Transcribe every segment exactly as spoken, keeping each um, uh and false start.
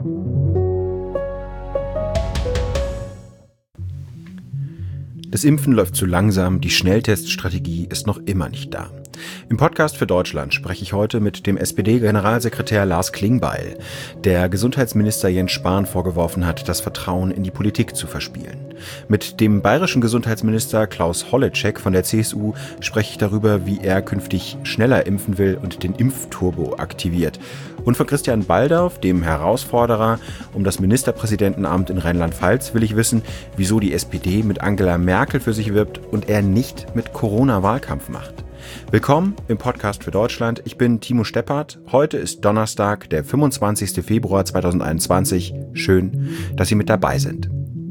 Das Impfen läuft zu langsam, die Schnellteststrategie ist noch immer nicht da. Im Podcast für Deutschland spreche ich heute mit dem S P D-Generalsekretär Lars Klingbeil, der Gesundheitsminister Jens Spahn vorgeworfen hat, das Vertrauen in die Politik zu verspielen. Mit dem bayerischen Gesundheitsminister Klaus Holleczek von der C S U spreche ich darüber, wie er künftig schneller impfen will und den Impfturbo aktiviert. Und von Christian Baldauf, dem Herausforderer um das Ministerpräsidentenamt in Rheinland-Pfalz, will ich wissen, wieso die S P D mit Angela Merkel für sich wirbt und er nicht mit Corona-Wahlkampf macht. Willkommen im Podcast für Deutschland. Ich bin Timo Steppert. Heute ist Donnerstag, der fünfundzwanzigster Februar zweitausendeinundzwanzig. Schön, dass Sie mit dabei sind.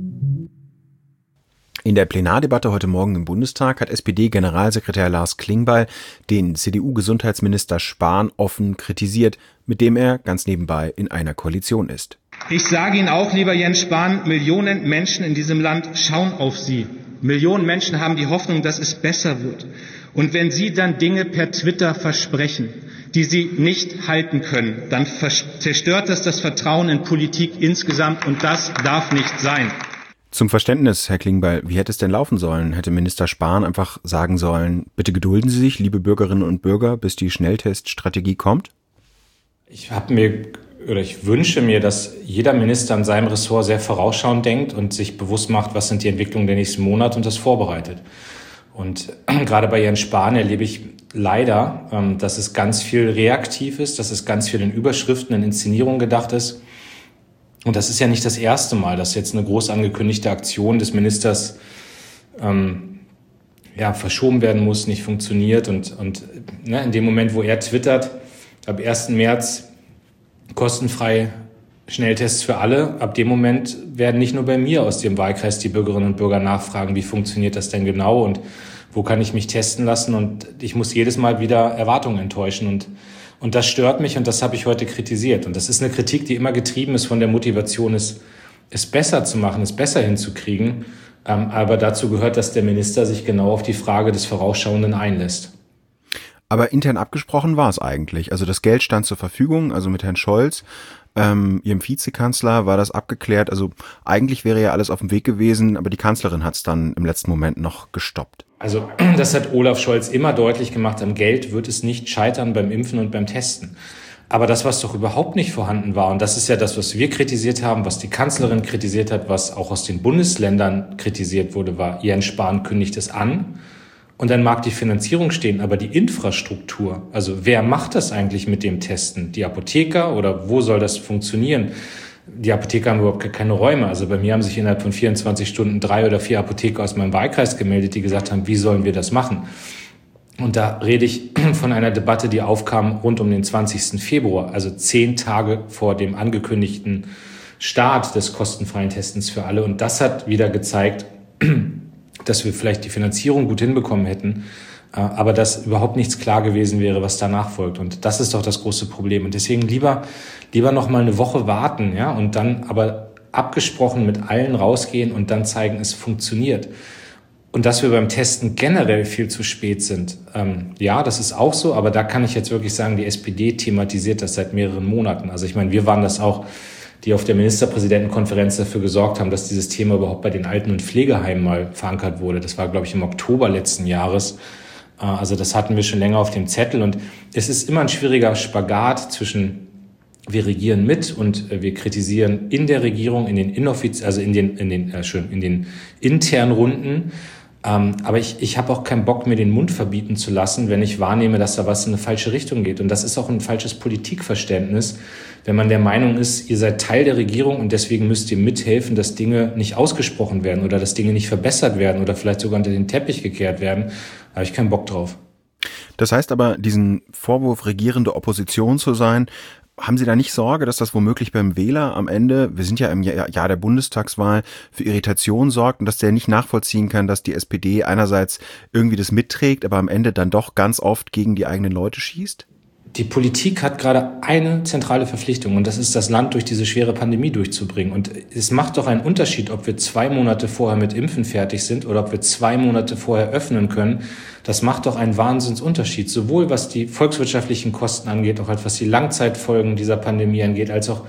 In der Plenardebatte heute Morgen im Bundestag hat S P D-Generalsekretär Lars Klingbeil den C D U-Gesundheitsminister Spahn offen kritisiert, mit dem er ganz nebenbei in einer Koalition ist. Ich sage Ihnen auch, lieber Jens Spahn, Millionen Menschen in diesem Land schauen auf Sie. Millionen Menschen haben die Hoffnung, dass es besser wird. Und wenn Sie dann Dinge per Twitter versprechen, die Sie nicht halten können, dann zerstört das das Vertrauen in Politik insgesamt und das darf nicht sein. Zum Verständnis, Herr Klingbeil, wie hätte es denn laufen sollen? Hätte Minister Spahn einfach sagen sollen, bitte gedulden Sie sich, liebe Bürgerinnen und Bürger, bis die Schnellteststrategie kommt? Ich habe mir oder ich wünsche mir, dass jeder Minister in seinem Ressort sehr vorausschauend denkt und sich bewusst macht, was sind die Entwicklungen der nächsten Monate und das vorbereitet. Und gerade bei Jens Spahn erlebe ich leider, dass es ganz viel reaktiv ist, dass es ganz viel in Überschriften, in Inszenierungen gedacht ist. Und das ist ja nicht das erste Mal, dass jetzt eine groß angekündigte Aktion des Ministers ähm, ja, verschoben werden muss, nicht funktioniert. Und, und ne, in dem Moment, wo er twittert, ab ersten März kostenfrei Schnelltests für alle, ab dem Moment werden nicht nur bei mir aus dem Wahlkreis die Bürgerinnen und Bürger nachfragen, wie funktioniert das denn genau und wo kann ich mich testen lassen, und ich muss jedes Mal wieder Erwartungen enttäuschen, und und das stört mich, und das habe ich heute kritisiert, und das ist eine Kritik, die immer getrieben ist von der Motivation, es, es besser zu machen, es besser hinzukriegen, ähm, aber dazu gehört, dass der Minister sich genau auf die Frage des Vorausschauenden einlässt. Aber intern abgesprochen war es eigentlich. Also das Geld stand zur Verfügung, also mit Herrn Scholz, ähm, Ihrem Vizekanzler, war das abgeklärt. Also eigentlich wäre ja alles auf dem Weg gewesen, aber die Kanzlerin hat es dann im letzten Moment noch gestoppt. Also das hat Olaf Scholz immer deutlich gemacht, am Geld wird es nicht scheitern beim Impfen und beim Testen. Aber das, was doch überhaupt nicht vorhanden war, und das ist ja das, was wir kritisiert haben, was die Kanzlerin kritisiert hat, was auch aus den Bundesländern kritisiert wurde, war, Jens Spahn kündigt es an. Und dann mag die Finanzierung stehen, aber die Infrastruktur, also wer macht das eigentlich mit dem Testen? Die Apotheker, oder wo soll das funktionieren? Die Apotheker haben überhaupt keine Räume. Also bei mir haben sich innerhalb von vierundzwanzig Stunden drei oder vier Apotheker aus meinem Wahlkreis gemeldet, die gesagt haben, wie sollen wir das machen? Und da rede ich von einer Debatte, die aufkam rund um den zwanzigsten Februar, also zehn Tage vor dem angekündigten Start des kostenfreien Testens für alle. Und das hat wieder gezeigt, dass wir vielleicht die Finanzierung gut hinbekommen hätten, aber dass überhaupt nichts klar gewesen wäre, was danach folgt. Und das ist doch das große Problem. Und deswegen lieber, lieber noch mal eine Woche warten, ja, und dann aber abgesprochen mit allen rausgehen und dann zeigen, es funktioniert. Und dass wir beim Testen generell viel zu spät sind, ähm, ja, das ist auch so, aber da kann ich jetzt wirklich sagen, die S P D thematisiert das seit mehreren Monaten. Also ich meine, wir waren das auch, die auf der Ministerpräsidentenkonferenz dafür gesorgt haben, dass dieses Thema überhaupt bei den Alten- und Pflegeheimen mal verankert wurde. Das war, glaube ich, im Oktober letzten Jahres. Also das hatten wir schon länger auf dem Zettel. Und es ist immer ein schwieriger Spagat zwischen, wir regieren mit und wir kritisieren in der Regierung, in den inoffiz- also in den, in den, äh, schön, in den internen Runden. Ähm, aber ich, ich habe auch keinen Bock, mir den Mund verbieten zu lassen, wenn ich wahrnehme, dass da was in eine falsche Richtung geht. Und das ist auch ein falsches Politikverständnis, wenn man der Meinung ist, ihr seid Teil der Regierung und deswegen müsst ihr mithelfen, dass Dinge nicht ausgesprochen werden oder dass Dinge nicht verbessert werden oder vielleicht sogar unter den Teppich gekehrt werden. Da habe ich keinen Bock drauf. Das heißt aber, diesen Vorwurf, regierende Opposition zu sein, haben Sie da nicht Sorge, dass das womöglich beim Wähler am Ende, wir sind ja im Jahr der Bundestagswahl, für Irritation sorgt und dass der nicht nachvollziehen kann, dass die S P D einerseits irgendwie das mitträgt, aber am Ende dann doch ganz oft gegen die eigenen Leute schießt? Die Politik hat gerade eine zentrale Verpflichtung, und das ist, das Land durch diese schwere Pandemie durchzubringen. Und es macht doch einen Unterschied, ob wir zwei Monate vorher mit Impfen fertig sind oder ob wir zwei Monate vorher öffnen können. Das macht doch einen Wahnsinnsunterschied, sowohl was die volkswirtschaftlichen Kosten angeht, auch als was die Langzeitfolgen dieser Pandemie angeht, als auch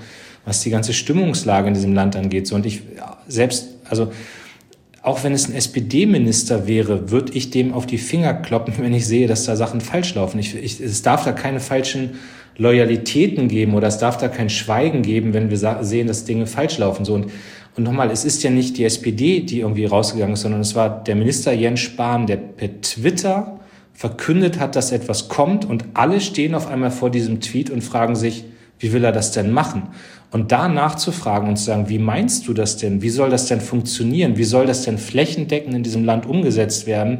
was die ganze Stimmungslage in diesem Land angeht. So, und ich selbst, also auch wenn es ein S P D-Minister wäre, würde ich dem auf die Finger kloppen, wenn ich sehe, dass da Sachen falsch laufen. Ich, ich, es darf da keine falschen Loyalitäten geben oder es darf da kein Schweigen geben, wenn wir sa- sehen, dass Dinge falsch laufen. So, und, und nochmal, es ist ja nicht die S P D, die irgendwie rausgegangen ist, sondern es war der Minister Jens Spahn, der per Twitter verkündet hat, dass etwas kommt und alle stehen auf einmal vor diesem Tweet und fragen sich, wie will er das denn machen? Und da nachzufragen und zu sagen, wie meinst du das denn? Wie soll das denn funktionieren? Wie soll das denn flächendeckend in diesem Land umgesetzt werden?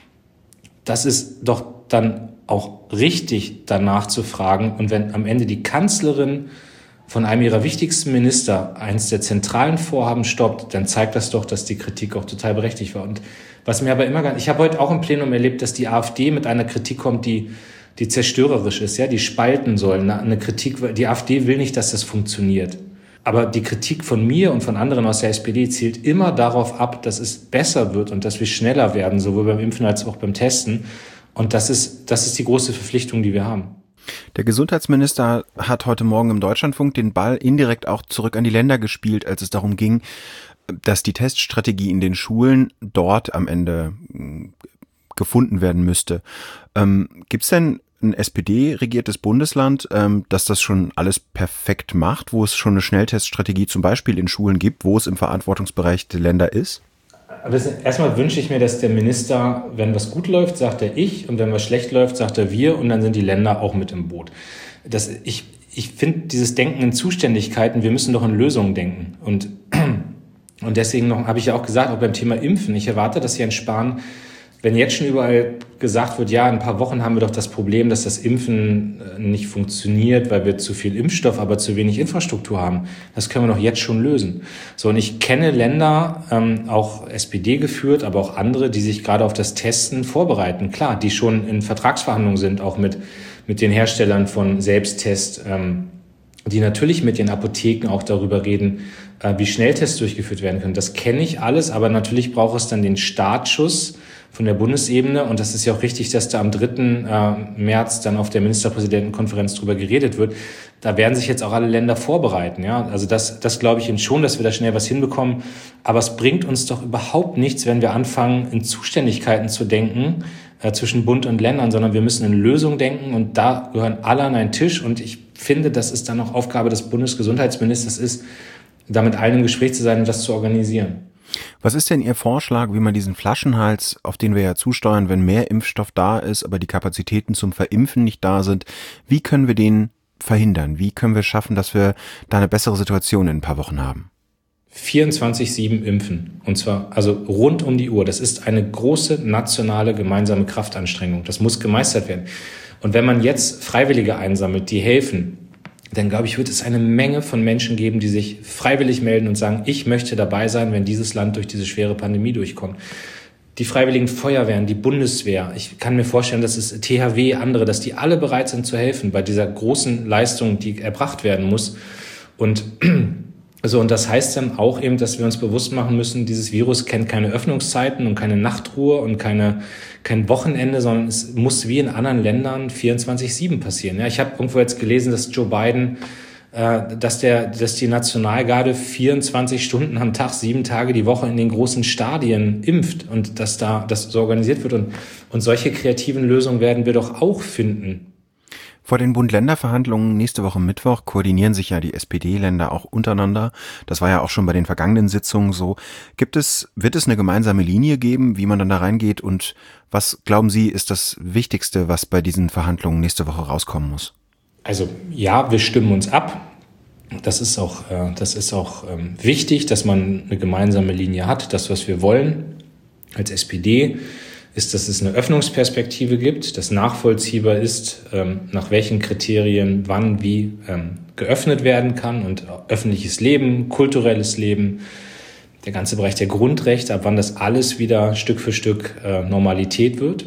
Das ist doch dann auch richtig, danach zu fragen. Und wenn am Ende die Kanzlerin von einem ihrer wichtigsten Minister eins der zentralen Vorhaben stoppt, dann zeigt das doch, dass die Kritik auch total berechtigt war. Und was mir aber immer gar, ich habe heute auch im Plenum erlebt, dass die AfD mit einer Kritik kommt, die die zerstörerisch ist, ja, die spalten soll. Eine Kritik, die AfD will nicht, dass das funktioniert. Aber die Kritik von mir und von anderen aus der S P D zielt immer darauf ab, dass es besser wird und dass wir schneller werden, sowohl beim Impfen als auch beim Testen. Und das ist, das ist die große Verpflichtung, die wir haben. Der Gesundheitsminister hat heute Morgen im Deutschlandfunk den Ball indirekt auch zurück an die Länder gespielt, als es darum ging, dass die Teststrategie in den Schulen dort am Ende gefunden werden müsste. Ähm, gibt es denn ein S P D-regiertes Bundesland, ähm, das das schon alles perfekt macht, wo es schon eine Schnellteststrategie zum Beispiel in Schulen gibt, wo es im Verantwortungsbereich der Länder ist? Aber das, erstmal wünsche ich mir, dass der Minister, wenn was gut läuft, sagt er ich und wenn was schlecht läuft, sagt er wir und dann sind die Länder auch mit im Boot. Das, ich ich finde dieses Denken in Zuständigkeiten, wir müssen doch in Lösungen denken. Und, und deswegen noch habe ich ja auch gesagt, auch beim Thema Impfen, ich erwarte, dass Jens Spahn, wenn jetzt schon überall gesagt wird, ja, in ein paar Wochen haben wir doch das Problem, dass das Impfen nicht funktioniert, weil wir zu viel Impfstoff, aber zu wenig Infrastruktur haben. Das können wir doch jetzt schon lösen. So, und ich kenne Länder, ähm, auch S P D geführt, aber auch andere, die sich gerade auf das Testen vorbereiten. Klar, die schon in Vertragsverhandlungen sind, auch mit, mit den Herstellern von Selbsttest, ähm, die natürlich mit den Apotheken auch darüber reden, äh, wie Schnelltests durchgeführt werden können. Das kenne ich alles, aber natürlich braucht es dann den Startschuss von der Bundesebene. Und das ist ja auch richtig, dass da am dritten März dann auf der Ministerpräsidentenkonferenz drüber geredet wird. Da werden sich jetzt auch alle Länder vorbereiten. Ja, also das, das glaube ich schon, dass wir da schnell was hinbekommen. Aber es bringt uns doch überhaupt nichts, wenn wir anfangen, in Zuständigkeiten zu denken äh, zwischen Bund und Ländern, sondern wir müssen in Lösungen denken. Und da gehören alle an einen Tisch. Und ich finde, dass es dann auch Aufgabe des Bundesgesundheitsministers ist, da mit allen im Gespräch zu sein und das zu organisieren. Was ist denn Ihr Vorschlag, wie man diesen Flaschenhals, auf den wir ja zusteuern, wenn mehr Impfstoff da ist, aber die Kapazitäten zum Verimpfen nicht da sind, wie können wir den verhindern? Wie können wir schaffen, dass wir da eine bessere Situation in ein paar Wochen haben? vierundzwanzig sieben impfen. Und zwar also rund um die Uhr. Das ist eine große nationale gemeinsame Kraftanstrengung. Das muss gemeistert werden. Und wenn man jetzt Freiwillige einsammelt, die helfen, dann glaube ich, wird es eine Menge von Menschen geben, die sich freiwillig melden und sagen, ich möchte dabei sein, wenn dieses Land durch diese schwere Pandemie durchkommt. Die freiwilligen Feuerwehren, die Bundeswehr, ich kann mir vorstellen, dass es T H W, andere, dass die alle bereit sind zu helfen bei dieser großen Leistung, die erbracht werden muss. Und so, und das heißt dann auch eben, dass wir uns bewusst machen müssen, dieses Virus kennt keine Öffnungszeiten und keine Nachtruhe und keine, kein Wochenende, sondern es muss wie in anderen Ländern vierundzwanzig sieben passieren. Ja, ich habe irgendwo jetzt gelesen, dass Joe Biden, äh, dass der, dass die Nationalgarde vierundzwanzig Stunden am Tag, sieben Tage die Woche in den großen Stadien impft und dass da das so organisiert wird. Und, und solche kreativen Lösungen werden wir doch auch finden. Vor den Bund-Länder-Verhandlungen nächste Woche Mittwoch koordinieren sich ja die S P D-Länder auch untereinander. Das war ja auch schon bei den vergangenen Sitzungen so. Gibt es, wird es eine gemeinsame Linie geben, wie man dann da reingeht? Und was, glauben Sie, ist das Wichtigste, was bei diesen Verhandlungen nächste Woche rauskommen muss? Also ja, wir stimmen uns ab. Das ist auch, äh, das ist auch ähm, wichtig, dass man eine gemeinsame Linie hat. Das, was wir wollen als S P D, ist, dass es eine Öffnungsperspektive gibt, dass nachvollziehbar ist, ähm, nach welchen Kriterien wann wie ähm, geöffnet werden kann und öffentliches Leben, kulturelles Leben, der ganze Bereich der Grundrechte, ab wann das alles wieder Stück für Stück äh, Normalität wird.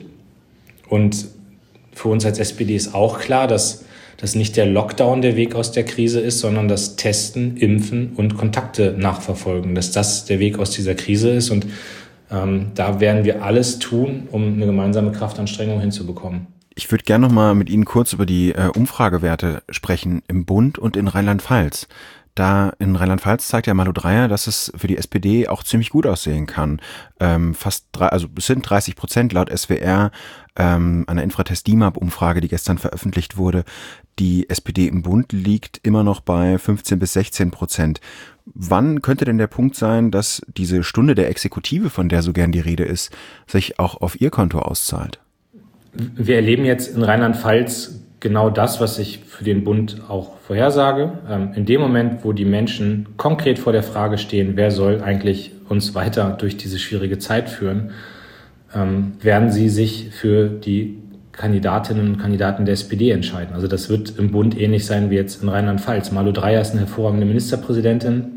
Und für uns als S P D ist auch klar, dass, dass nicht der Lockdown der Weg aus der Krise ist, sondern das Testen, Impfen und Kontakte nachverfolgen, dass das der Weg aus dieser Krise ist. Und Ähm, da werden wir alles tun, um eine gemeinsame Kraftanstrengung hinzubekommen. Ich würde gerne noch mal mit Ihnen kurz über die äh, Umfragewerte sprechen im Bund und in Rheinland-Pfalz. Da in Rheinland-Pfalz zeigt ja Malu Dreyer, dass es für die S P D auch ziemlich gut aussehen kann. Ähm, fast drei, also es sind dreißig Prozent laut S W R, ähm, einer Infratest D I M A P-Umfrage, die gestern veröffentlicht wurde. Die S P D im Bund liegt immer noch bei fünfzehn bis sechzehn Prozent. Wann könnte denn der Punkt sein, dass diese Stunde der Exekutive, von der so gern die Rede ist, sich auch auf ihr Konto auszahlt? Wir erleben jetzt in Rheinland-Pfalz genau das, was ich für den Bund auch vorhersage. In dem Moment, wo die Menschen konkret vor der Frage stehen, wer soll eigentlich uns weiter durch diese schwierige Zeit führen, werden sie sich für die Kandidatinnen und Kandidaten der S P D entscheiden. Also das wird im Bund ähnlich sein wie jetzt in Rheinland-Pfalz. Malu Dreyer ist eine hervorragende Ministerpräsidentin,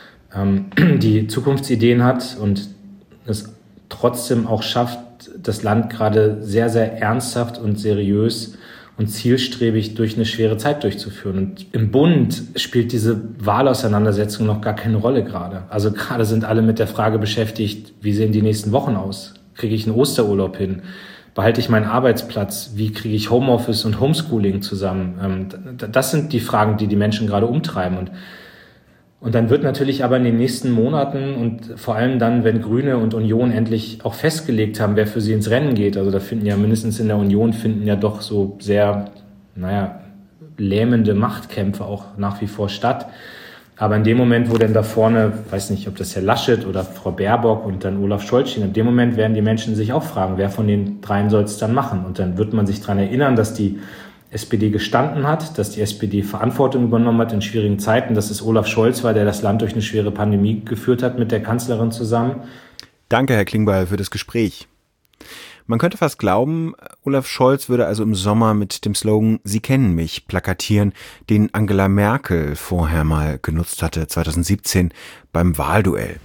die Zukunftsideen hat und es trotzdem auch schafft, das Land gerade sehr, sehr ernsthaft und seriös und zielstrebig durch eine schwere Zeit durchzuführen. Und im Bund spielt diese Wahlauseinandersetzung noch gar keine Rolle gerade. Also gerade sind alle mit der Frage beschäftigt, wie sehen die nächsten Wochen aus? Kriege ich einen Osterurlaub hin? Behalte ich meinen Arbeitsplatz? Wie kriege ich Homeoffice und Homeschooling zusammen? Das sind die Fragen, die die Menschen gerade umtreiben. Und Und dann wird natürlich aber in den nächsten Monaten und vor allem dann, wenn Grüne und Union endlich auch festgelegt haben, wer für sie ins Rennen geht, also da finden ja mindestens in der Union finden ja doch so sehr, naja, lähmende Machtkämpfe auch nach wie vor statt. Aber in dem Moment, wo denn da vorne, weiß nicht, ob das Herr Laschet oder Frau Baerbock und dann Olaf Scholz stehen, in dem Moment werden die Menschen sich auch fragen, wer von den dreien soll es dann machen? Und dann wird man sich daran erinnern, dass die S P D gestanden hat, dass die S P D Verantwortung übernommen hat in schwierigen Zeiten, dass es Olaf Scholz war, der das Land durch eine schwere Pandemie geführt hat mit der Kanzlerin zusammen. Danke, Herr Klingbeil, für das Gespräch. Man könnte fast glauben, Olaf Scholz würde also im Sommer mit dem Slogan „Sie kennen mich" plakatieren, den Angela Merkel vorher mal genutzt hatte, zweitausendsiebzehn beim Wahlduell.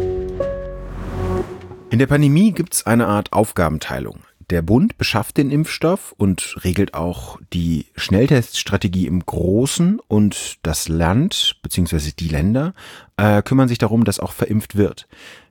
In der Pandemie gibt's eine Art Aufgabenteilung. Der Bund beschafft den Impfstoff und regelt auch die Schnellteststrategie im Großen und das Land bzw. die Länder äh, kümmern sich darum, dass auch verimpft wird.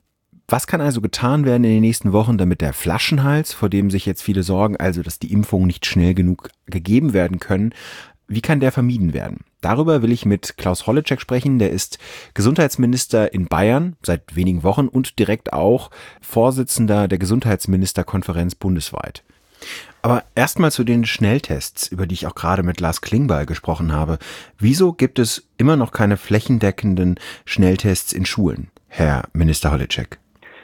Was kann also getan werden in den nächsten Wochen, damit der Flaschenhals, vor dem sich jetzt viele sorgen, also dass die Impfungen nicht schnell genug gegeben werden können, wie kann der vermieden werden? Darüber will ich mit Klaus Holleczek sprechen. Der ist Gesundheitsminister in Bayern seit wenigen Wochen und direkt auch Vorsitzender der Gesundheitsministerkonferenz bundesweit. Aber erstmal zu den Schnelltests, über die ich auch gerade mit Lars Klingbeil gesprochen habe. Wieso gibt es immer noch keine flächendeckenden Schnelltests in Schulen, Herr Minister Holleczek?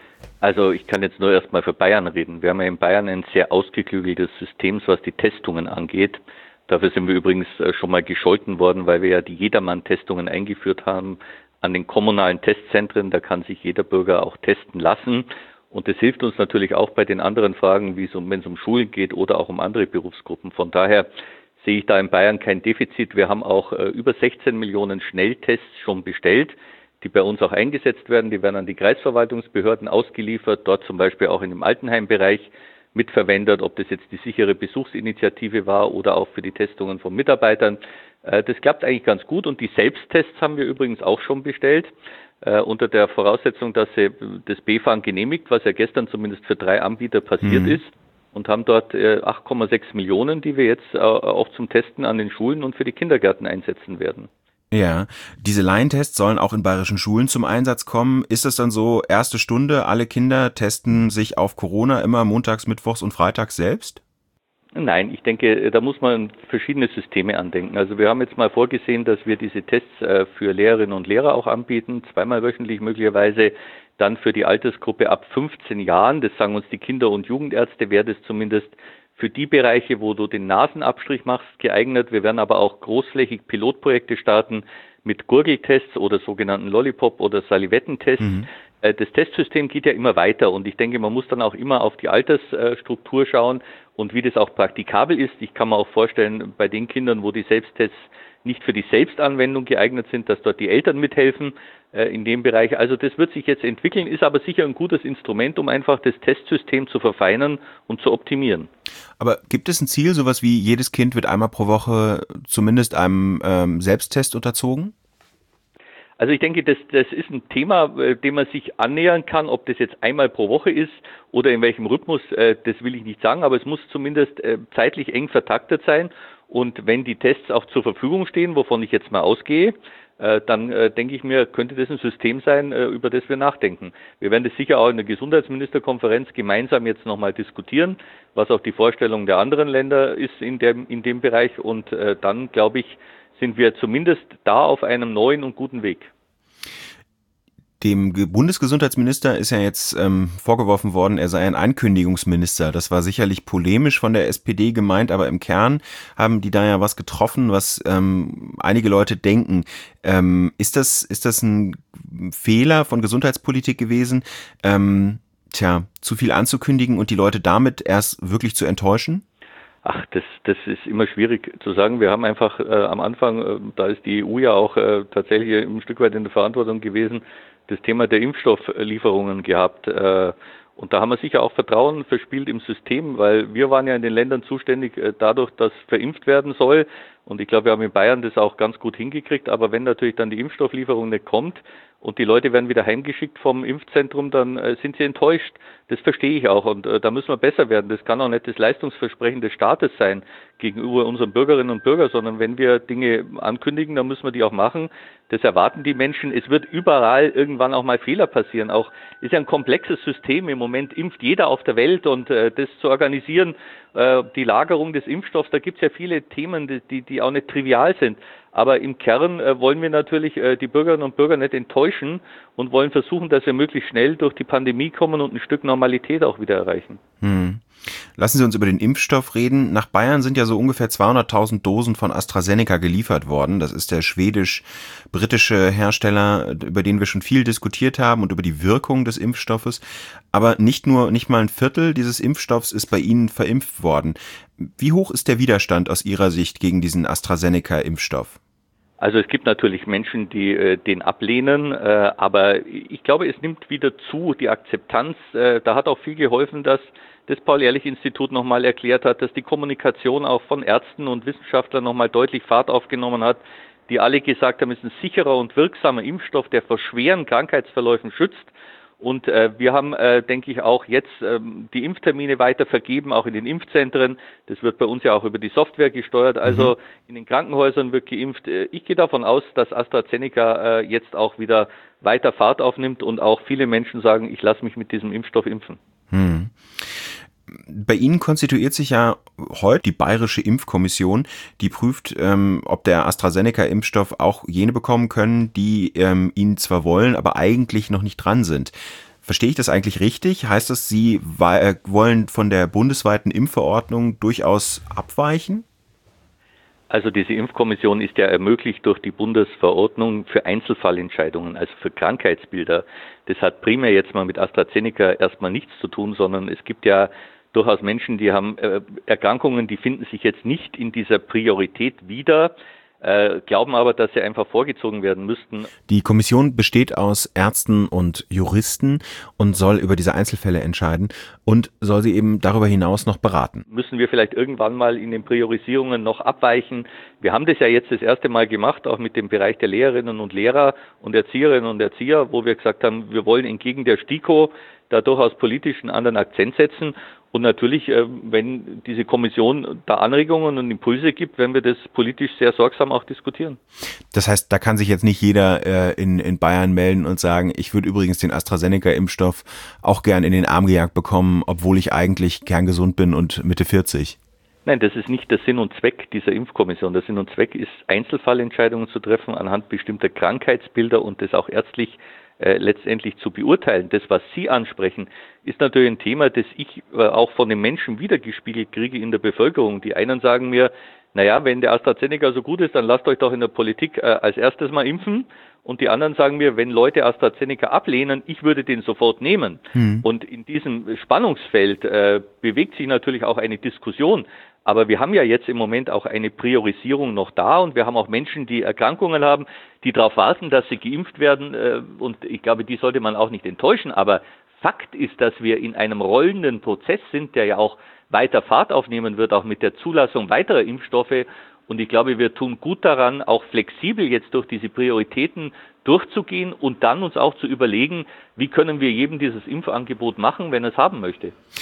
Also ich kann jetzt nur erstmal für Bayern reden. Wir haben ja in Bayern ein sehr ausgeklügeltes System, was die Testungen angeht. Dafür sind wir übrigens schon mal gescholten worden, weil wir ja die Jedermann-Testungen eingeführt haben an den kommunalen Testzentren. Da kann sich jeder Bürger auch testen lassen. Und das hilft uns natürlich auch bei den anderen Fragen, wie es um, wenn es um Schulen geht oder auch um andere Berufsgruppen. Von daher sehe ich da in Bayern kein Defizit. Wir haben auch äh, über sechzehn Millionen Schnelltests schon bestellt, die bei uns auch eingesetzt werden. Die werden an die Kreisverwaltungsbehörden ausgeliefert, dort zum Beispiel auch in dem Altenheimbereich mitverwendet, ob das jetzt die sichere Besuchsinitiative war oder auch für die Testungen von Mitarbeitern. Das klappt eigentlich ganz gut und die Selbsttests haben wir übrigens auch schon bestellt, äh, unter der Voraussetzung, dass sie das B F A N genehmigt, was ja gestern zumindest für drei Anbieter passiert mhm. ist, und haben dort äh, acht Komma sechs Millionen, die wir jetzt äh, auch zum Testen an den Schulen und für die Kindergärten einsetzen werden. Ja, diese Laientests sollen auch in bayerischen Schulen zum Einsatz kommen. Ist es dann so, erste Stunde, alle Kinder testen sich auf Corona immer montags, mittwochs und freitags selbst? Nein, ich denke, da muss man verschiedene Systeme andenken. Also wir haben jetzt mal vorgesehen, dass wir diese Tests für Lehrerinnen und Lehrer auch anbieten, zweimal wöchentlich möglicherweise. Dann für die Altersgruppe ab fünfzehn Jahren, das sagen uns die Kinder- und Jugendärzte, wäre das zumindest für die Bereiche, wo du den Nasenabstrich machst, geeignet. Wir werden aber auch großflächig Pilotprojekte starten mit Gurgeltests oder sogenannten Lollipop- oder Salivettentests. Mhm. Das Testsystem geht ja immer weiter und ich denke, man muss dann auch immer auf die Altersstruktur schauen und wie das auch praktikabel ist. Ich kann mir auch vorstellen, bei den Kindern, wo die Selbsttests nicht für die Selbstanwendung geeignet sind, dass dort die Eltern mithelfen äh, in dem Bereich. Also das wird sich jetzt entwickeln, ist aber sicher ein gutes Instrument, um einfach das Testsystem zu verfeinern und zu optimieren. Aber gibt es ein Ziel, sowas wie jedes Kind wird einmal pro Woche zumindest einem ähm, Selbsttest unterzogen? Also ich denke, das, das ist ein Thema, dem man sich annähern kann. Ob das jetzt einmal pro Woche ist oder in welchem Rhythmus, das will ich nicht sagen, aber es muss zumindest zeitlich eng vertaktet sein. Und wenn die Tests auch zur Verfügung stehen, wovon ich jetzt mal ausgehe, äh, dann äh, denke ich mir, könnte das ein System sein, äh, über das wir nachdenken. Wir werden das sicher auch in der Gesundheitsministerkonferenz gemeinsam jetzt nochmal diskutieren, was auch die Vorstellung der anderen Länder ist in dem, in dem Bereich. Und äh, dann, glaube ich, sind wir zumindest da auf einem neuen und guten Weg. Dem Bundesgesundheitsminister ist ja jetzt ähm, vorgeworfen worden, er sei ein Ankündigungsminister. Das war sicherlich polemisch von der S P D gemeint, aber im Kern haben die da ja was getroffen, was ähm, einige Leute denken. Ähm, ist das, ist das ein Fehler von Gesundheitspolitik gewesen, ähm, tja, zu viel anzukündigen und die Leute damit erst wirklich zu enttäuschen? Ach, das, das ist immer schwierig zu sagen. Wir haben einfach äh, am Anfang, äh, da ist die E U ja auch äh, tatsächlich ein Stück weit in der Verantwortung gewesen, das Thema der Impfstofflieferungen gehabt. Äh, und da haben wir sicher auch Vertrauen verspielt im System, weil wir waren ja in den Ländern zuständig äh, dadurch, dass verimpft werden soll. Und ich glaube, wir haben in Bayern das auch ganz gut hingekriegt. Aber wenn natürlich dann die Impfstofflieferung nicht kommt und die Leute werden wieder heimgeschickt vom Impfzentrum, dann äh, sind sie enttäuscht. Das verstehe ich auch. Und äh, da müssen wir besser werden. Das kann auch nicht das Leistungsversprechen des Staates sein gegenüber unseren Bürgerinnen und Bürgern, sondern wenn wir Dinge ankündigen, dann müssen wir die auch machen. Das erwarten die Menschen. Es wird überall irgendwann auch mal Fehler passieren. Auch ist ja ein komplexes System. Im Moment impft jeder auf der Welt und äh, das zu organisieren, äh, die Lagerung des Impfstoffs, da gibt es ja viele Themen, die, die auch nicht trivial sind. Aber im Kern äh, wollen wir natürlich äh, die Bürgerinnen und Bürger nicht enttäuschen und wollen versuchen, dass wir möglichst schnell durch die Pandemie kommen und ein Stück Normalität auch wieder erreichen. Hm. Lassen Sie uns über den Impfstoff reden. Nach Bayern sind ja so ungefähr zweihunderttausend Dosen von AstraZeneca geliefert worden. Das ist der schwedisch-britische Hersteller, über den wir schon viel diskutiert haben und über die Wirkung des Impfstoffes. Aber nicht nur, nicht mal ein Viertel dieses Impfstoffs ist bei Ihnen verimpft worden. Wie hoch ist der Widerstand aus Ihrer Sicht gegen diesen AstraZeneca-Impfstoff? Also es gibt natürlich Menschen, die äh, den ablehnen, äh, aber ich glaube, es nimmt wieder zu, die Akzeptanz. Äh, da hat auch viel geholfen, dass das Paul-Ehrlich-Institut nochmal erklärt hat, dass die Kommunikation auch von Ärzten und Wissenschaftlern nochmal deutlich Fahrt aufgenommen hat, die alle gesagt haben, es ist ein sicherer und wirksamer Impfstoff, der vor schweren Krankheitsverläufen schützt. Und äh, wir haben, äh, denke ich, auch jetzt ähm, die Impftermine weiter vergeben, auch in den Impfzentren. Das wird bei uns ja auch über die Software gesteuert. Also mhm. in den Krankenhäusern wird geimpft. Ich gehe davon aus, dass AstraZeneca äh, jetzt auch wieder weiter Fahrt aufnimmt und auch viele Menschen sagen, ich lasse mich mit diesem Impfstoff impfen. Hm. Bei Ihnen konstituiert sich ja heute die Bayerische Impfkommission, die prüft, ähm, ob der AstraZeneca-Impfstoff auch jene bekommen können, die ähm, ihn zwar wollen, aber eigentlich noch nicht dran sind. Verstehe ich das eigentlich richtig? Heißt das, Sie äh, wollen von der bundesweiten Impfverordnung durchaus abweichen? Also diese Impfkommission ist ja ermöglicht durch die Bundesverordnung für Einzelfallentscheidungen, also für Krankheitsbilder. Das hat primär jetzt mal mit AstraZeneca erstmal nichts zu tun, sondern es gibt ja durchaus Menschen, die haben äh, Erkrankungen, die finden sich jetzt nicht in dieser Priorität wieder, äh, glauben aber, dass sie einfach vorgezogen werden müssten. Die Kommission besteht aus Ärzten und Juristen und soll über diese Einzelfälle entscheiden und soll sie eben darüber hinaus noch beraten. Müssen wir vielleicht irgendwann mal in den Priorisierungen noch abweichen? Wir haben das ja jetzt das erste Mal gemacht, auch mit dem Bereich der Lehrerinnen und Lehrer und Erzieherinnen und Erzieher, wo wir gesagt haben, wir wollen entgegen der STIKO da durchaus politisch einen anderen Akzent setzen. Und natürlich, wenn diese Kommission da Anregungen und Impulse gibt, werden wir das politisch sehr sorgsam auch diskutieren. Das heißt, da kann sich jetzt nicht jeder äh, in, in Bayern melden und sagen, ich würde übrigens den AstraZeneca-Impfstoff auch gern in den Arm gejagt bekommen, obwohl ich eigentlich kerngesund bin und Mitte vierzig. Nein, das ist nicht der Sinn und Zweck dieser Impfkommission. Der Sinn und Zweck ist, Einzelfallentscheidungen zu treffen anhand bestimmter Krankheitsbilder und das auch ärztlich Äh, letztendlich zu beurteilen. Das, was Sie ansprechen, ist natürlich ein Thema, das ich äh, auch von den Menschen wiedergespiegelt kriege in der Bevölkerung. Die einen sagen mir, naja, wenn der AstraZeneca so gut ist, dann lasst euch doch in der Politik äh, als erstes mal impfen. Und die anderen sagen mir, wenn Leute AstraZeneca ablehnen, ich würde den sofort nehmen. Hm. Und in diesem Spannungsfeld äh, bewegt sich natürlich auch eine Diskussion. Aber wir haben ja jetzt im Moment auch eine Priorisierung noch da und wir haben auch Menschen, die Erkrankungen haben, die darauf warten, dass sie geimpft werden. Und ich glaube, die sollte man auch nicht enttäuschen. Aber Fakt ist, dass wir in einem rollenden Prozess sind, der ja auch weiter Fahrt aufnehmen wird, auch mit der Zulassung weiterer Impfstoffe. Und ich glaube, wir tun gut daran, auch flexibel jetzt durch diese Prioritäten durchzugehen und dann uns auch zu überlegen, wie können wir jedem dieses Impfangebot machen, wenn er es haben möchte.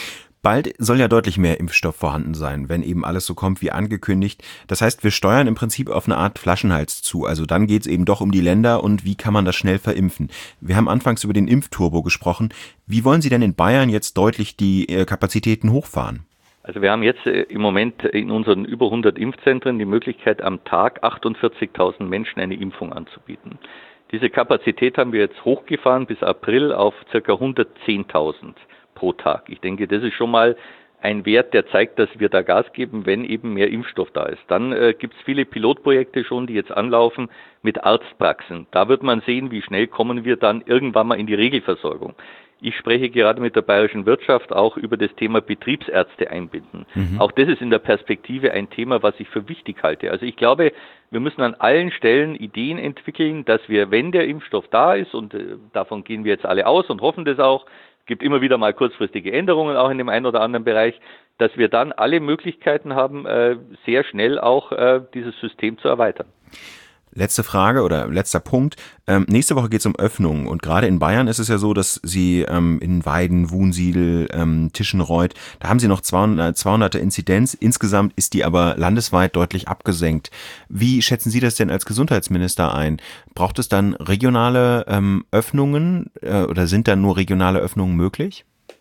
Bald soll ja deutlich mehr Impfstoff vorhanden sein, wenn eben alles so kommt wie angekündigt. Das heißt, wir steuern im Prinzip auf eine Art Flaschenhals zu. Also dann geht es eben doch um die Länder und wie kann man das schnell verimpfen. Wir haben anfangs über den Impfturbo gesprochen. Wie wollen Sie denn in Bayern jetzt deutlich die Kapazitäten hochfahren? Also wir haben jetzt im Moment in unseren über hundert Impfzentren die Möglichkeit, am Tag achtundvierzigtausend Menschen eine Impfung anzubieten. Diese Kapazität haben wir jetzt hochgefahren bis April auf ca. hundertzehntausend pro Tag. Ich denke, das ist schon mal ein Wert, der zeigt, dass wir da Gas geben, wenn eben mehr Impfstoff da ist. Dann äh, gibt es viele Pilotprojekte schon, die jetzt anlaufen mit Arztpraxen. Da wird man sehen, wie schnell kommen wir dann irgendwann mal in die Regelversorgung. Ich spreche gerade mit der bayerischen Wirtschaft auch über das Thema Betriebsärzte einbinden. Mhm. Auch das ist in der Perspektive ein Thema, was ich für wichtig halte. Also ich glaube, wir müssen an allen Stellen Ideen entwickeln, dass wir, wenn der Impfstoff da ist, und äh, davon gehen wir jetzt alle aus und hoffen das auch, es gibt immer wieder mal kurzfristige Änderungen auch in dem einen oder anderen Bereich, dass wir dann alle Möglichkeiten haben, äh, sehr schnell auch äh, dieses System zu erweitern. Letzte Frage oder letzter Punkt. Ähm, nächste Woche geht es um Öffnungen und gerade in Bayern ist es ja so, dass Sie ähm, in Weiden, Wunsiedel, ähm, Tischenreuth, da haben Sie noch zweihunderter Inzidenz. Insgesamt ist die aber landesweit deutlich abgesenkt. Wie schätzen Sie das denn als Gesundheitsminister ein? Braucht es dann regionale ähm, Öffnungen äh, oder sind dann nur regionale Öffnungen möglich?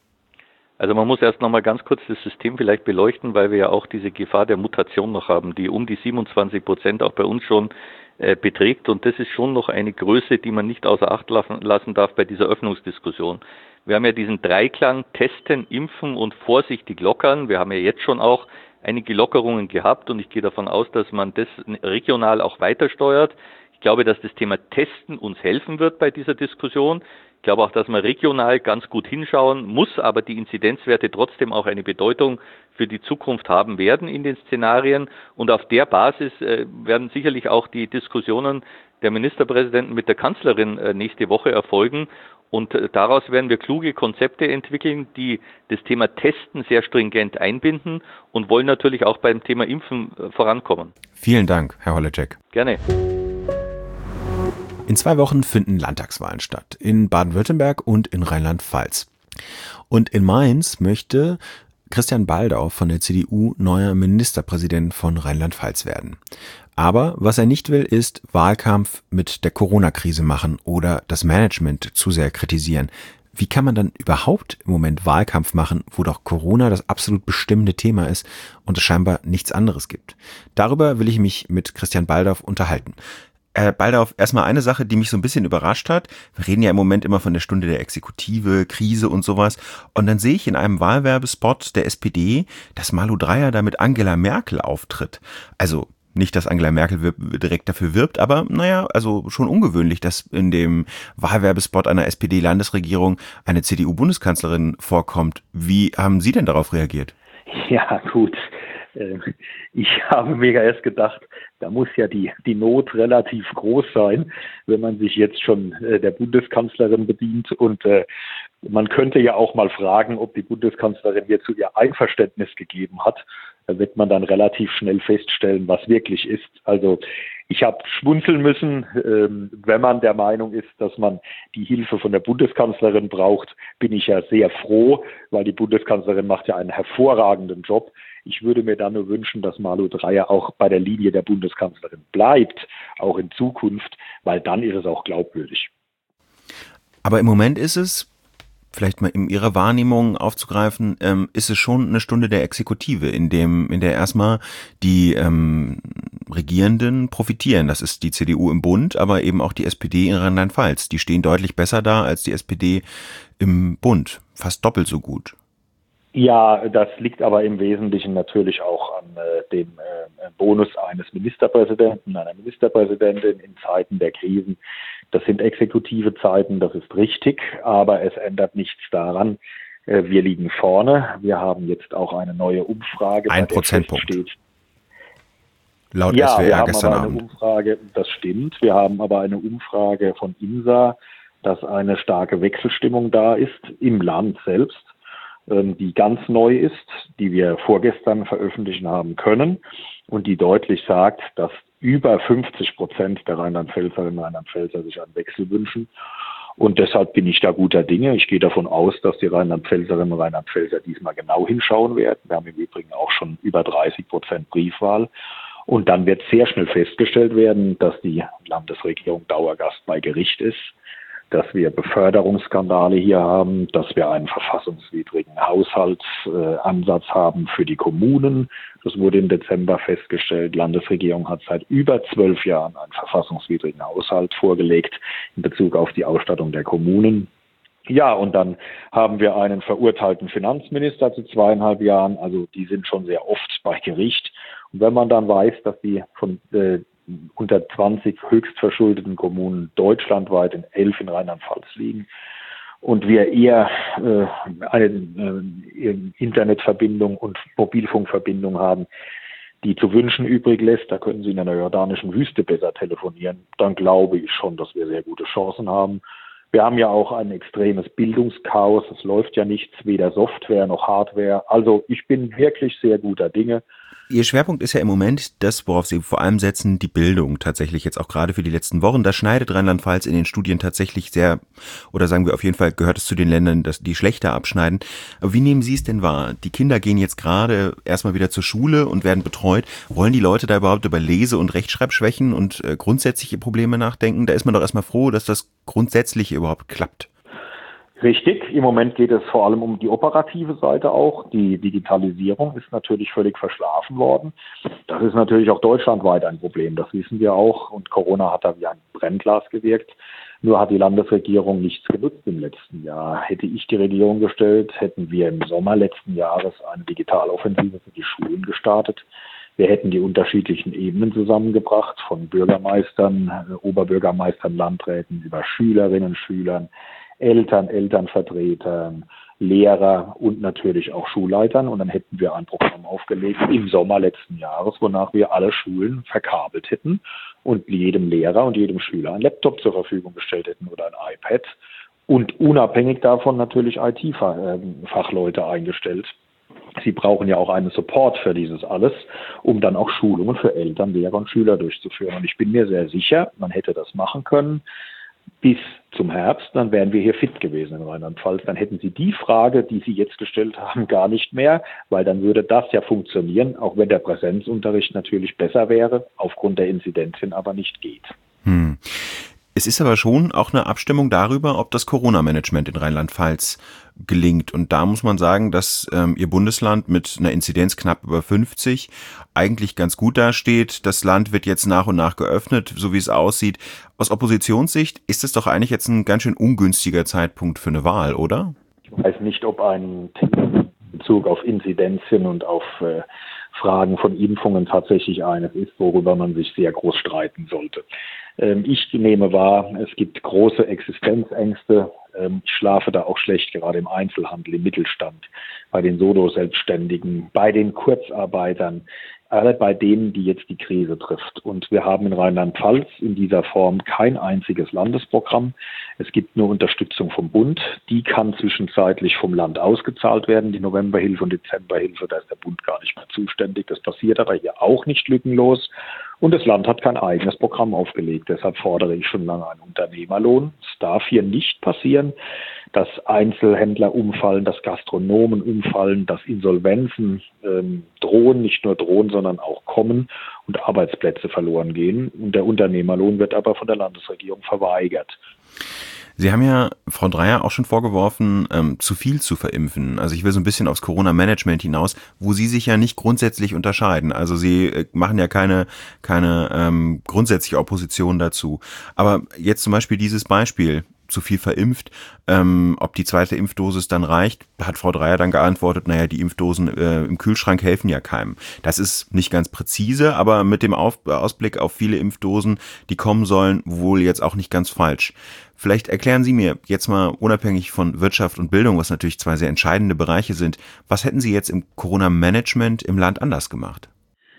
Also man muss erst noch mal ganz kurz das System vielleicht beleuchten, weil wir ja auch diese Gefahr der Mutation noch haben, die um die siebenundzwanzig Prozent auch bei uns schon äh, beträgt. Und das ist schon noch eine Größe, die man nicht außer Acht lassen, lassen darf bei dieser Öffnungsdiskussion. Wir haben ja diesen Dreiklang testen, impfen und vorsichtig lockern. Wir haben ja jetzt schon auch einige Lockerungen gehabt und ich gehe davon aus, dass man das regional auch weiter steuert. Ich glaube, dass das Thema Testen uns helfen wird bei dieser Diskussion. Ich glaube auch, dass man regional ganz gut hinschauen muss, aber die Inzidenzwerte trotzdem auch eine Bedeutung für die Zukunft haben werden in den Szenarien. Und auf der Basis äh, werden sicherlich auch die Diskussionen der Ministerpräsidenten mit der Kanzlerin äh, nächste Woche erfolgen. Und äh, daraus werden wir kluge Konzepte entwickeln, die das Thema Testen sehr stringent einbinden und wollen natürlich auch beim Thema Impfen äh, vorankommen. Vielen Dank, Herr Holleczek. Gerne. In zwei Wochen finden Landtagswahlen statt, in Baden-Württemberg und in Rheinland-Pfalz. Und in Mainz möchte Christian Baldauf von der C D U neuer Ministerpräsident von Rheinland-Pfalz werden. Aber was er nicht will, ist Wahlkampf mit der Corona-Krise machen oder das Management zu sehr kritisieren. Wie kann man dann überhaupt im Moment Wahlkampf machen, wo doch Corona das absolut bestimmende Thema ist und es scheinbar nichts anderes gibt? Darüber will ich mich mit Christian Baldauf unterhalten. Herr Baldauf, erstmal eine Sache, die mich so ein bisschen überrascht hat. Wir reden ja im Moment immer von der Stunde der Exekutive, Krise und sowas. Und dann sehe ich in einem Wahlwerbespot der S P D, dass Malu Dreyer da mit Angela Merkel auftritt. Also nicht, dass Angela Merkel direkt dafür wirbt, aber naja, also schon ungewöhnlich, dass in dem Wahlwerbespot einer S P D-Landesregierung eine C D U-Bundeskanzlerin vorkommt. Wie haben Sie denn darauf reagiert? Ja, gut. Ich habe mir erst gedacht, da muss ja die, die Not relativ groß sein, wenn man sich jetzt schon äh, der Bundeskanzlerin bedient. Und äh, man könnte ja auch mal fragen, ob die Bundeskanzlerin hierzu ihr Einverständnis gegeben hat. Da wird man dann relativ schnell feststellen, was wirklich ist. Also ich habe schmunzeln müssen, ähm, wenn man der Meinung ist, dass man die Hilfe von der Bundeskanzlerin braucht, bin ich ja sehr froh, weil die Bundeskanzlerin macht ja einen hervorragenden Job. Ich würde mir dann nur wünschen, dass Malu Dreyer auch bei der Linie der Bundeskanzlerin bleibt, auch in Zukunft, weil dann ist es auch glaubwürdig. Aber im Moment ist es, vielleicht mal in Ihrer Wahrnehmung aufzugreifen, ähm, ist es schon eine Stunde der Exekutive, in dem, in der erstmal die ähm, Regierenden profitieren. Das ist die C D U im Bund, aber eben auch die S P D in Rheinland-Pfalz. Die stehen deutlich besser da als die S P D im Bund. Fast doppelt so gut. Ja, das liegt aber im Wesentlichen natürlich auch an äh, dem äh, Bonus eines Ministerpräsidenten, einer Ministerpräsidentin in Zeiten der Krisen. Das sind exekutive Zeiten, das ist richtig, aber es ändert nichts daran. Äh, wir liegen vorne. Wir haben jetzt auch eine neue Umfrage. Ein Prozentpunkt. Steht, laut ja, S W R wir haben gestern aber eine Abend. Umfrage, das stimmt. Wir haben aber eine Umfrage von INSA, dass eine starke Wechselstimmung da ist im Land selbst, die ganz neu ist, die wir vorgestern veröffentlichen haben können und die deutlich sagt, dass über fünfzig Prozent der Rheinland-Pfälzerinnen und Rheinland-Pfälzer sich einen Wechsel wünschen. Und deshalb bin ich da guter Dinge. Ich gehe davon aus, dass die Rheinland-Pfälzerinnen und Rheinland-Pfälzer diesmal genau hinschauen werden. Wir haben im Übrigen auch schon über dreißig Prozent Briefwahl. Und dann wird sehr schnell festgestellt werden, dass die Landesregierung Dauergast bei Gericht ist, dass wir Beförderungsskandale hier haben, dass wir einen verfassungswidrigen Haushaltsansatz äh, haben für die Kommunen. Das wurde im Dezember festgestellt. Die Landesregierung hat seit über zwölf Jahren einen verfassungswidrigen Haushalt vorgelegt in Bezug auf die Ausstattung der Kommunen. Ja, und dann haben wir einen verurteilten Finanzminister zu zweieinhalb Jahren. Also die sind schon sehr oft bei Gericht. Und wenn man dann weiß, dass die von äh, unter zwanzig höchst verschuldeten Kommunen deutschlandweit in elf in Rheinland-Pfalz liegen und wir eher äh, eine äh, Internetverbindung und Mobilfunkverbindung haben, die zu wünschen übrig lässt, da können Sie in einer jordanischen Wüste besser telefonieren, dann glaube ich schon, dass wir sehr gute Chancen haben. Wir haben ja auch ein extremes Bildungschaos, es läuft ja nichts, weder Software noch Hardware. Also ich bin wirklich sehr guter Dinge. Ihr Schwerpunkt ist ja im Moment das, worauf Sie vor allem setzen, die Bildung tatsächlich jetzt auch gerade für die letzten Wochen. Da schneidet Rheinland-Pfalz in den Studien tatsächlich sehr, oder sagen wir auf jeden Fall, gehört es zu den Ländern, dass die schlechter abschneiden. Aber wie nehmen Sie es denn wahr? Die Kinder gehen jetzt gerade erstmal wieder zur Schule und werden betreut. Wollen die Leute da überhaupt über Lese- und Rechtschreibschwächen und äh, grundsätzliche Probleme nachdenken? Da ist man doch erstmal froh, dass das Grundsätzliche überhaupt klappt. Richtig, im Moment geht es vor allem um die operative Seite auch. Die Digitalisierung ist natürlich völlig verschlafen worden. Das ist natürlich auch deutschlandweit ein Problem, das wissen wir auch. Und Corona hat da wie ein Brennglas gewirkt. Nur hat die Landesregierung nichts genutzt im letzten Jahr. Hätte ich die Regierung gestellt, hätten wir im Sommer letzten Jahres eine Digitaloffensive für die Schulen gestartet. Wir hätten die unterschiedlichen Ebenen zusammengebracht, von Bürgermeistern, Oberbürgermeistern, Landräten über Schülerinnen, Schülern, Eltern, Elternvertretern, Lehrer und natürlich auch Schulleitern. Und dann hätten wir ein Programm aufgelegt im Sommer letzten Jahres, wonach wir alle Schulen verkabelt hätten und jedem Lehrer und jedem Schüler ein Laptop zur Verfügung gestellt hätten oder ein iPad und unabhängig davon natürlich I T-Fachleute eingestellt. Sie brauchen ja auch einen Support für dieses alles, um dann auch Schulungen für Eltern, Lehrer und Schüler durchzuführen. Und ich bin mir sehr sicher, man hätte das machen können bis zum Herbst, dann wären wir hier fit gewesen in Rheinland-Pfalz. Dann hätten Sie die Frage, die Sie jetzt gestellt haben, gar nicht mehr, weil dann würde das ja funktionieren, auch wenn der Präsenzunterricht natürlich besser wäre, aufgrund der Inzidenzien aber nicht geht. Hm. Es ist aber schon auch eine Abstimmung darüber, ob das Corona-Management in Rheinland-Pfalz gelingt. Und da muss man sagen, dass ähm, Ihr Bundesland mit einer Inzidenz knapp über fünfzig eigentlich ganz gut dasteht. Das Land wird jetzt nach und nach geöffnet, so wie es aussieht. Aus Oppositionssicht ist es doch eigentlich jetzt ein ganz schön ungünstiger Zeitpunkt für eine Wahl, oder? Ich weiß nicht, ob ein Thema in Bezug auf Inzidenzien und auf äh, Fragen von Impfungen tatsächlich eines ist, worüber man sich sehr groß streiten sollte. Ähm, ich nehme wahr, es gibt große Existenzängste. Ähm, ich schlafe da auch schlecht, gerade im Einzelhandel, im Mittelstand, bei den Solo-Selbstständigen, bei den Kurzarbeitern, alle bei denen, die jetzt die Krise trifft. Und wir haben in Rheinland-Pfalz in dieser Form kein einziges Landesprogramm. Es gibt nur Unterstützung vom Bund. Die kann zwischenzeitlich vom Land ausgezahlt werden, die Novemberhilfe und Dezemberhilfe. Da ist der Bund gar nicht mehr zuständig. Das passiert aber hier auch nicht lückenlos. Und das Land hat kein eigenes Programm aufgelegt. Deshalb fordere ich schon lange einen Unternehmerlohn. Es darf hier nicht passieren, dass Einzelhändler umfallen, dass Gastronomen umfallen, dass Insolvenzen ähm, drohen, nicht nur drohen, sondern auch kommen und Arbeitsplätze verloren gehen. Und der Unternehmerlohn wird aber von der Landesregierung verweigert. Sie haben ja Frau Dreyer auch schon vorgeworfen, ähm, zu viel zu verimpfen. Also ich will so ein bisschen aufs Corona-Management hinaus, wo Sie sich ja nicht grundsätzlich unterscheiden. Also Sie äh, machen ja keine keine ähm, grundsätzliche Opposition dazu. Aber jetzt zum Beispiel dieses Beispiel, zu viel verimpft, ähm, ob die zweite Impfdosis dann reicht, hat Frau Dreyer dann geantwortet, naja, die Impfdosen äh, im Kühlschrank helfen ja keinem. Das ist nicht ganz präzise, aber mit dem Auf- Ausblick auf viele Impfdosen, die kommen sollen, wohl jetzt auch nicht ganz falsch. Vielleicht erklären Sie mir jetzt mal unabhängig von Wirtschaft und Bildung, was natürlich zwei sehr entscheidende Bereiche sind, was hätten Sie jetzt im Corona-Management im Land anders gemacht?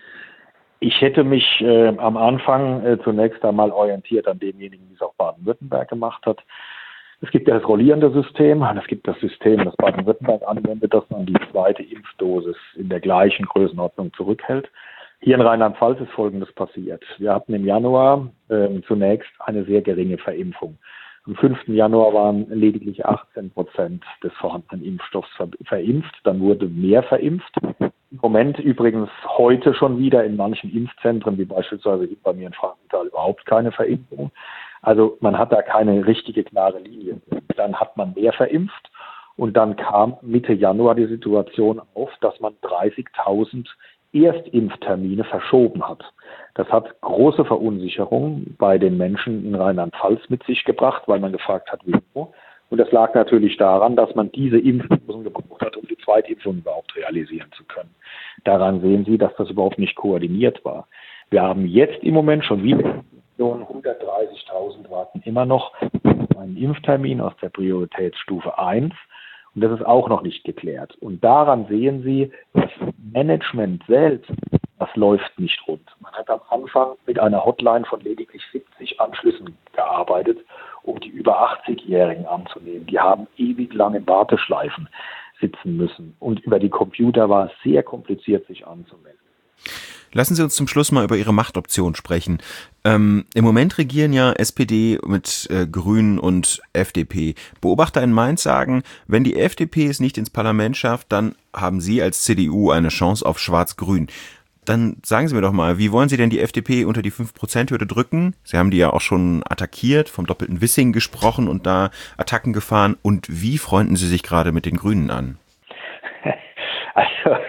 Ich hätte mich äh, am Anfang äh, zunächst einmal orientiert an demjenigen, wie es auch Baden-Württemberg gemacht hat. Es gibt ja das rollierende System und es gibt das System, das Baden-Württemberg anwendet, dass man die zweite Impfdosis in der gleichen Größenordnung zurückhält. Hier in Rheinland-Pfalz ist Folgendes passiert. Wir hatten im Januar äh, zunächst eine sehr geringe Verimpfung. Am fünften Januar waren lediglich achtzehn Prozent des vorhandenen Impfstoffs verimpft. Dann wurde mehr verimpft. Im Moment übrigens heute schon wieder in manchen Impfzentren, wie beispielsweise bei mir in Frankenthal, überhaupt keine Verimpfung. Also man hat da keine richtige, klare Linie. Dann hat man mehr verimpft und dann kam Mitte Januar die Situation auf, dass man dreißigtausend Erstimpftermine verschoben hat. Das hat große Verunsicherung bei den Menschen in Rheinland-Pfalz mit sich gebracht, weil man gefragt hat, wieso. Und das lag natürlich daran, dass man diese Impfdosen gebraucht hat, um die Zweitimpfung überhaupt realisieren zu können. Daran sehen Sie, dass das überhaupt nicht koordiniert war. Wir haben jetzt im Moment schon wieder hundertdreißigtausend warten immer noch einen Impftermin aus der Prioritätsstufe eins. Und das ist auch noch nicht geklärt. Und daran sehen Sie, das Management selbst, das läuft nicht rund. Man hat am Anfang mit einer Hotline von lediglich siebzig Anschlüssen gearbeitet, um die über achtzigjährigen anzunehmen. Die haben ewig lange Warteschleifen sitzen müssen. Und über die Computer war es sehr kompliziert, sich anzumelden. Lassen Sie uns zum Schluss mal über Ihre Machtoption sprechen. Ähm, im Moment regieren ja S P D mit äh, Grünen und F D P. Beobachter in Mainz sagen, wenn die F D P es nicht ins Parlament schafft, dann haben Sie als C D U eine Chance auf Schwarz-Grün. Dann sagen Sie mir doch mal, wie wollen Sie denn die F D P unter die fünf Prozent Hürde drücken? Sie haben die ja auch schon attackiert, vom doppelten Wissing gesprochen und da Attacken gefahren. Und wie freunden Sie sich gerade mit den Grünen an? Also...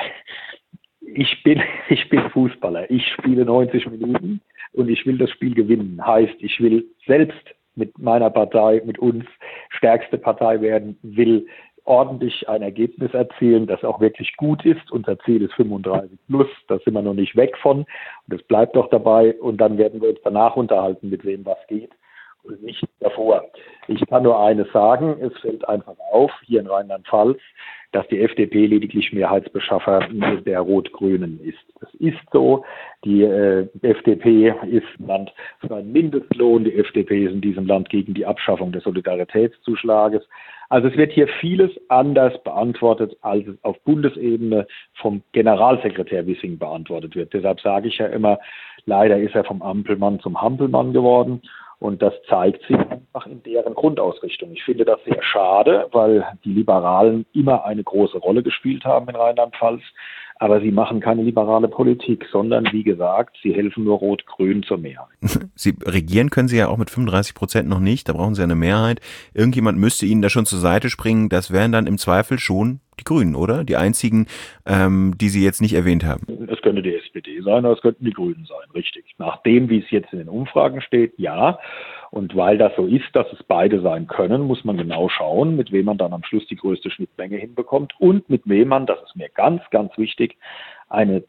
Ich bin, ich bin Fußballer. Ich spiele neunzig Minuten und ich will das Spiel gewinnen. Heißt, ich will selbst mit meiner Partei, mit uns stärkste Partei werden, will ordentlich ein Ergebnis erzielen, das auch wirklich gut ist. Unser Ziel ist fünfunddreißig plus, da sind wir noch nicht weg von. Und das bleibt doch dabei. Und dann werden wir uns danach unterhalten, mit wem was geht und nicht davor. Ich kann nur eines sagen, es fällt einfach auf, hier in Rheinland-Pfalz, dass die F D P lediglich Mehrheitsbeschaffer der Rot-Grünen ist. Das ist so. Die äh, F D P ist ein Land für einen Mindestlohn. Die F D P ist in diesem Land gegen die Abschaffung des Solidaritätszuschlages. Also es wird hier vieles anders beantwortet, als es auf Bundesebene vom Generalsekretär Wissing beantwortet wird. Deshalb sage ich ja immer, leider ist er vom Ampelmann zum Hampelmann geworden. Und das zeigt sich einfach in deren Grundausrichtung. Ich finde das sehr schade, weil die Liberalen immer eine große Rolle gespielt haben in Rheinland-Pfalz. Aber sie machen keine liberale Politik, sondern wie gesagt, sie helfen nur Rot-Grün zur Mehrheit. Sie regieren können Sie ja auch mit fünfunddreißig Prozent noch nicht, da brauchen Sie eine Mehrheit. Irgendjemand müsste Ihnen da schon zur Seite springen. Das wären dann im Zweifel schon die Grünen, oder? Die einzigen, ähm, die Sie jetzt nicht erwähnt haben. Es könnte die S P D sein, oder es könnten die Grünen sein, richtig. Nach dem, wie es jetzt in den Umfragen steht, ja. Und weil das so ist, dass es beide sein können, muss man genau schauen, mit wem man dann am Schluss die größte Schnittmenge hinbekommt und mit wem man, das ist mir ganz, ganz wichtig, eine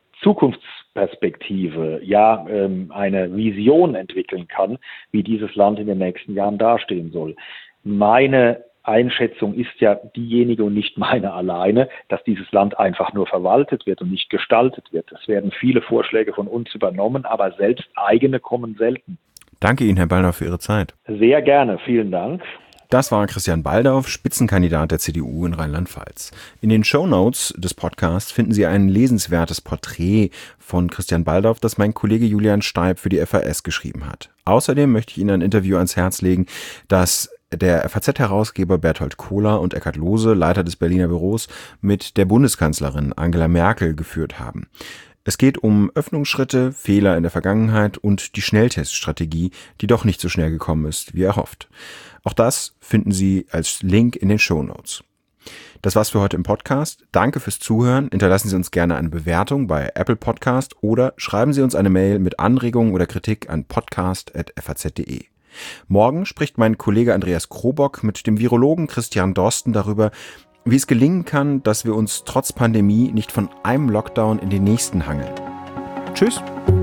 Zukunftsperspektive, ja, ähm, eine Vision entwickeln kann, wie dieses Land in den nächsten Jahren dastehen soll. Meine Einschätzung ist ja diejenige und nicht meine alleine, dass dieses Land einfach nur verwaltet wird und nicht gestaltet wird. Es werden viele Vorschläge von uns übernommen, aber selbst eigene kommen selten. Danke Ihnen, Herr Baldauf, für Ihre Zeit. Sehr gerne, vielen Dank. Das war Christian Baldauf, Spitzenkandidat der C D U in Rheinland-Pfalz. In den Shownotes des Podcasts finden Sie ein lesenswertes Porträt von Christian Baldauf, das mein Kollege Julian Steib für die F A S geschrieben hat. Außerdem möchte ich Ihnen ein Interview ans Herz legen, das der F A Z-Herausgeber Berthold Kohler und Eckhard Lohse, Leiter des Berliner Büros, mit der Bundeskanzlerin Angela Merkel geführt haben. Es geht um Öffnungsschritte, Fehler in der Vergangenheit und die Schnellteststrategie, die doch nicht so schnell gekommen ist, wie erhofft. Auch das finden Sie als Link in den Shownotes. Das war's für heute im Podcast. Danke fürs Zuhören. Hinterlassen Sie uns gerne eine Bewertung bei Apple Podcast oder schreiben Sie uns eine Mail mit Anregungen oder Kritik an podcast at f a z punkt d e. Morgen spricht mein Kollege Andreas Krobock mit dem Virologen Christian Dorsten darüber, wie es gelingen kann, dass wir uns trotz Pandemie nicht von einem Lockdown in den nächsten hangeln. Tschüss!